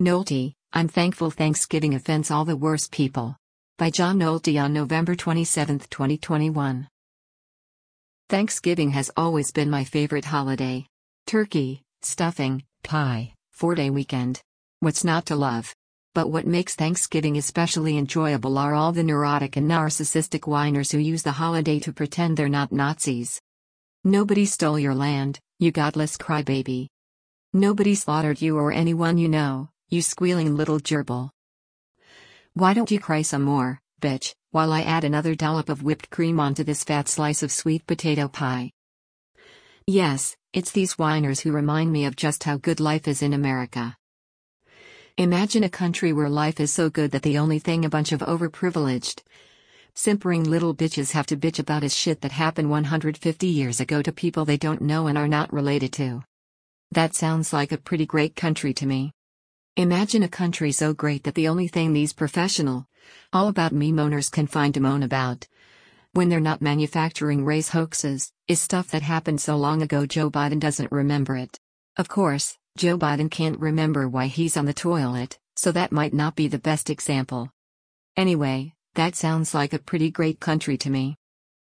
Nolte, I'm thankful Thanksgiving offends all the worst people. By John Nolte on November 27, 2021. Thanksgiving has always been my favorite holiday. Turkey, stuffing, pie, 4-day weekend. What's not to love? But what makes Thanksgiving especially enjoyable are all the neurotic and narcissistic whiners who use the holiday to pretend they're not Nazis. Nobody stole your land, you godless crybaby. Nobody slaughtered you or anyone you know, you squealing little gerbil. Why don't you cry some more, bitch, while I add another dollop of whipped cream onto this fat slice of sweet potato pie? Yes, it's these whiners who remind me of just how good life is in America. Imagine a country where life is so good that the only thing a bunch of overprivileged, simpering little bitches have to bitch about is shit that happened 150 years ago to people they don't know and are not related to. That sounds like a pretty great country to me. Imagine a country so great that the only thing these professional, all about me moaners can find to moan about, when they're not manufacturing race hoaxes, is stuff that happened so long ago Joe Biden doesn't remember it. Of course, Joe Biden can't remember why he's on the toilet, so that might not be the best example. Anyway, that sounds like a pretty great country to me.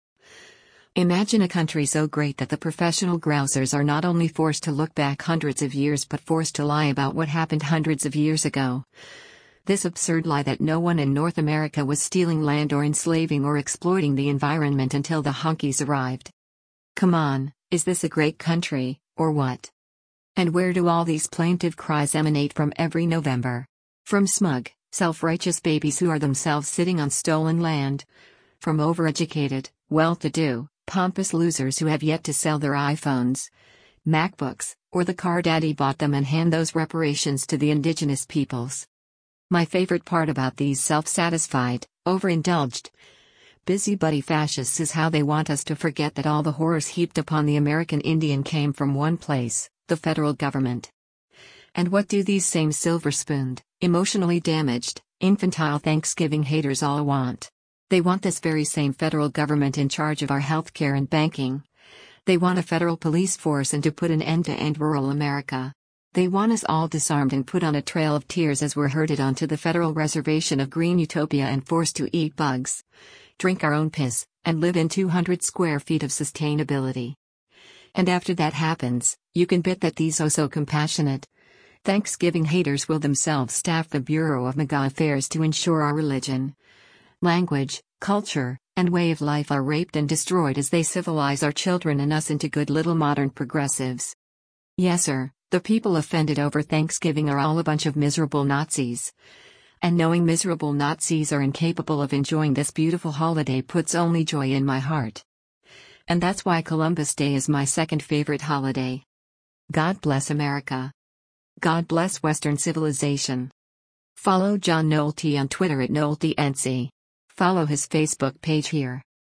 Imagine a country so great that the professional grousers are not only forced to look back hundreds of years but forced to lie about what happened hundreds of years ago. This absurd lie that no one in North America was stealing land or enslaving or exploiting the environment until the honkies arrived. Come on, is this a great country, or what? And where do all these plaintive cries emanate from every November? From smug, self-righteous babies who are themselves sitting on stolen land. From overeducated, well-to-do, pompous losers who have yet to sell their iPhones, MacBooks, or the car daddy bought them and hand those reparations to the indigenous peoples. My favorite part about these self-satisfied, overindulged, busybody fascists is how they want us to forget that all the horrors heaped upon the American Indian came from one place, the federal government. And what do these same silver-spooned, emotionally damaged, infantile Thanksgiving haters all want? They want this very same federal government in charge of our healthcare and banking. They want a federal police force and to put an end to end rural America. They want us all disarmed and put on a trail of tears as we're herded onto the federal reservation of green utopia and forced to eat bugs, drink our own piss, and live in 200 square feet of sustainability. And after that happens, you can bet that these oh-so-compassionate Thanksgiving haters will themselves staff the Bureau of MAGA Affairs to ensure our religion, language, culture, and way of life are raped and destroyed as they civilize our children and us into good little modern progressives. Yes sir, the people offended over Thanksgiving are all a bunch of miserable Nazis. And knowing miserable Nazis are incapable of enjoying this beautiful holiday puts only joy in my heart. And that's why Columbus Day is my second favorite holiday. God bless America. God bless Western civilization. Follow John Nolte on Twitter at NolteNC. Follow his Facebook page here.